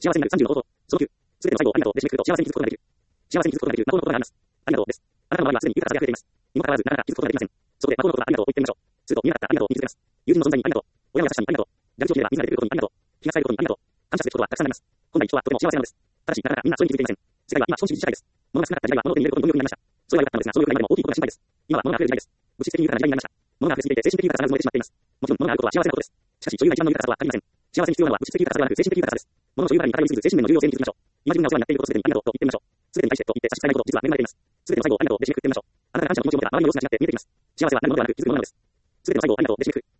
幸せになる35法。その9。すべての最後をありがとうで締めくくると幸せに気づくことができる。幸せに気づくことができる魔法の言葉があります。ありがとうです。あなたの周りはすでに豊かさが溢れています。にもかかわらず、なかなか気づくことができません。そこで魔法の言葉ありがとうを言ってみましょう。すると見なかったありがとうに気づけます。友人の存在にありがとう。親の優しさにありがとう。蛇口を切れば水が出てくることにありがとう。気が使えることにありがとう。感謝することはたくさんあります。本来人はとても幸せなのです。ただし、なかなかみんなそれに気づいていません。世界は今資本主義社会です。物が少なかった時代は物を手に入れることに貪欲になりました。それは良かったのですが、その欲が今でも大きいことが心配です。今は物が溢れる時代です。物質的に豊かな時代になりました。物が溢れすぎていて精神的豊かさが埋もれてしまっています。もちろん物があることは幸せなことです。しかし、所有が一番の豊かさとは限りません。幸せに必要なのは物質的豊かさではなく精神的豊かさです。物の所有からに偏りすぎず精神面の重要性に気づきましょう。今自分がお世話になっていることすべてにありがとうと言ってみましょう。すべてに対してと言って差し支えないこと、実は恵まれています。すべての最後をありがとうで締めくくってみましょう。あなたが感謝の気持ちを持てば周りの様子が違って見えてきます。幸せは何者ではなく気づくものなのです。すべての最後をありがとうで締めくくる。